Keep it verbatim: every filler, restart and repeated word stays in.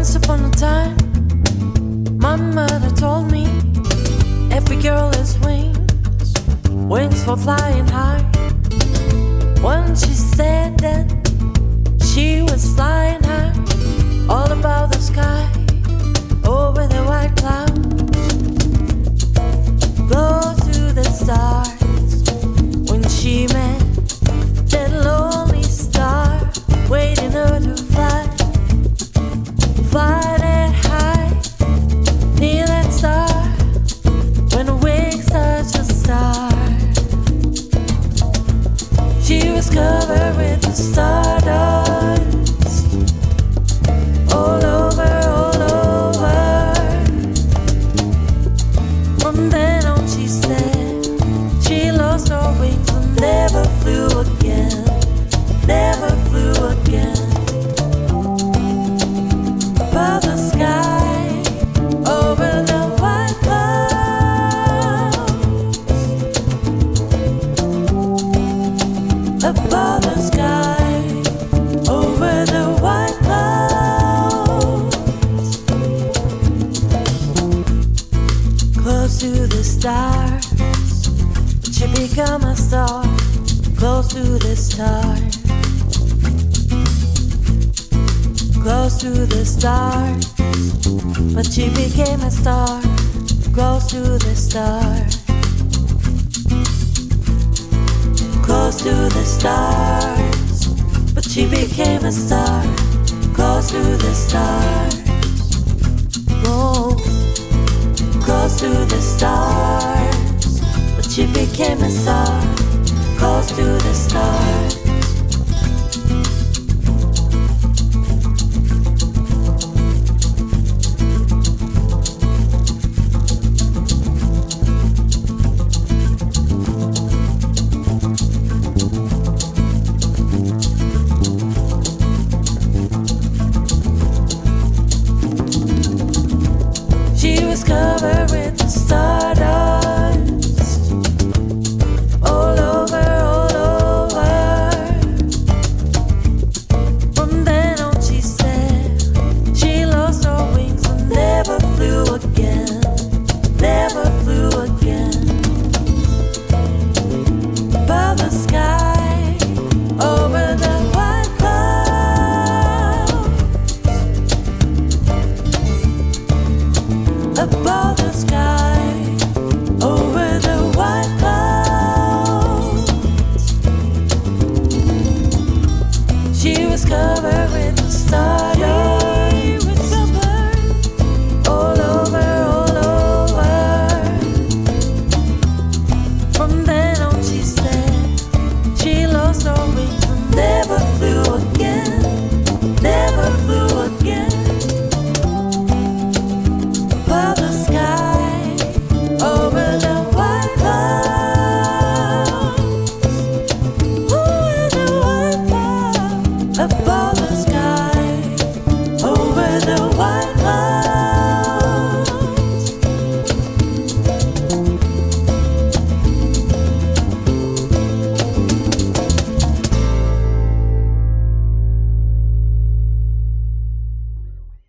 Once upon a time, my mother told me every girl has wings, wings for flying high. When she said that, she was flying high, all above the sky, over the white clouds, close to the stars. When she met that lonely star, waiting her to fly, fly that high, near that star. When her wings touched the star, she was covered with the stardust. All over, all over. From then on she said she lost her wings and never flew again, never flew again. Above the sky, over the white clouds, above the sky, over the white clouds, close to the stars, but she become a star, close to the stars, close to the stars, but she became a star, close to the stars, close to the stars, but she became a star, close to the stars. Whoa, close to the stars, but she became a star, close to the stars. She was covered with the stardust, all over, all over. From then on she said she lost her wings and never flew again, never flew again. Above the sky, over the white clouds, above the sky, over the white clouds, she was covered